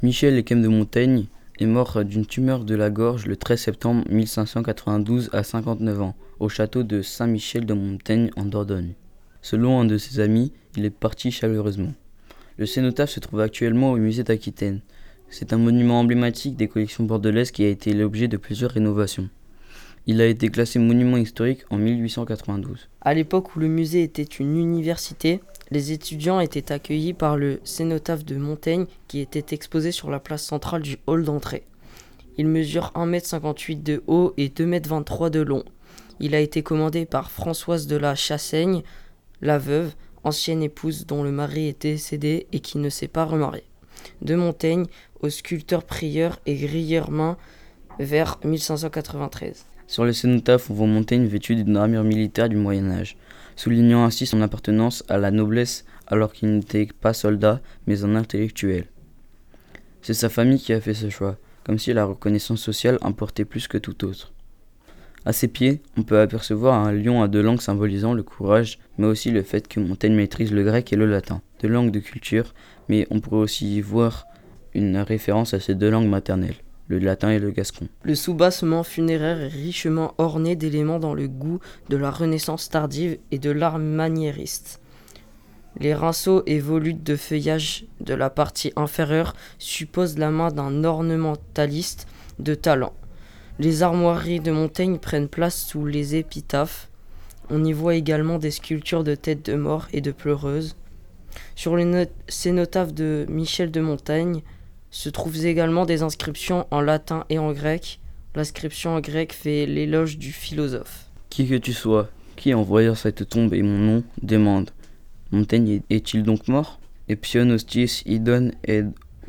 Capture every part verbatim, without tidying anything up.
Michel Lequesne de Montaigne est mort d'une tumeur de la gorge le treize septembre mille cinq cent quatre-vingt-douze à cinquante-neuf ans, au château de Saint-Michel de Montaigne en Dordogne. Selon un de ses amis, il est parti chaleureusement. Le cénotaphe se trouve actuellement au musée d'Aquitaine. C'est un monument emblématique des collections bordelaises qui a été l'objet de plusieurs rénovations. Il a été classé monument historique en mille huit cent quatre-vingt-douze. À l'époque où le musée était une université, les étudiants étaient accueillis par le cénotaphe de Montaigne qui était exposé sur la place centrale du hall d'entrée. Il mesure un mètre cinquante-huit de haut et deux mètres vingt-trois de long. Il a été commandé par Françoise de la Chassaigne, la veuve, ancienne épouse dont le mari est décédé et qui ne s'est pas remarié, de Montaigne au sculpteur prieur et grilleur-main vers mille cinq cent quatre-vingt-treize. Sur le cénotaphe, on voit Montaigne vêtu d'une armure militaire du Moyen-Âge, soulignant ainsi son appartenance à la noblesse alors qu'il n'était pas soldat, mais un intellectuel. C'est sa famille qui a fait ce choix, comme si la reconnaissance sociale importait plus que tout autre. À ses pieds, on peut apercevoir un lion à deux langues symbolisant le courage, mais aussi le fait que Montaigne maîtrise le grec et le latin, deux langues de culture, mais on pourrait aussi y voir une référence à ces deux langues maternelles, le latin et le gascon. Le soubassement funéraire est richement orné d'éléments dans le goût de la Renaissance tardive et de l'art maniériste. Les rinceaux et volutes de feuillage de la partie inférieure supposent la main d'un ornementaliste de talent. Les armoiries de Montaigne prennent place sous les épitaphes. On y voit également des sculptures de têtes de mort et de pleureuses. Sur le no- cénotaphe de Michel de Montaigne se trouvent également des inscriptions en latin et en grec. L'inscription en grec fait l'éloge du philosophe. Qui que tu sois, qui en voyant cette tombe et mon nom, demande « Montaigne est-il donc mort ?» Epsion hostis idon ed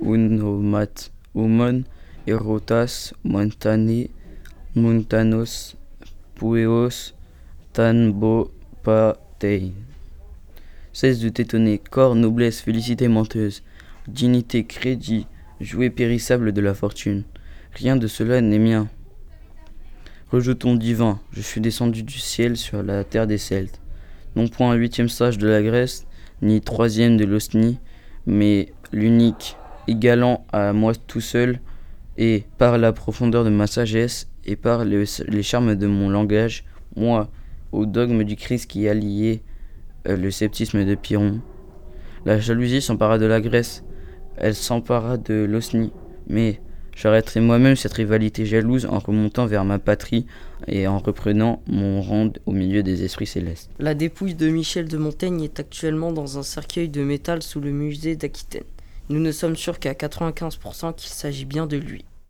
unomat humon erotas montane montanos pueos tanbo patei. Cesse de t'étonner, corps, noblesse, félicité menteuse, dignité, crédit, jouet périssable de la fortune. Rien de cela n'est mien. Rejeton divin, je suis descendu du ciel sur la terre des Celtes. Non point un huitième sage de la Grèce, ni troisième de l'Osnie, mais l'unique, égalant à moi tout seul, et par la profondeur de ma sagesse, et par les, les charmes de mon langage, moi, au dogme du Christ qui a lié euh, le sceptisme de Pyrrhon. La jalousie s'empara de la Grèce, elle s'empara de l'Osnie, mais j'arrêterai moi-même cette rivalité jalouse en remontant vers ma patrie et en reprenant mon rang au milieu des esprits célestes. La dépouille de Michel de Montaigne est actuellement dans un cercueil de métal sous le musée d'Aquitaine. Nous ne sommes sûrs qu'à quatre-vingt-quinze pour cent qu'il s'agit bien de lui.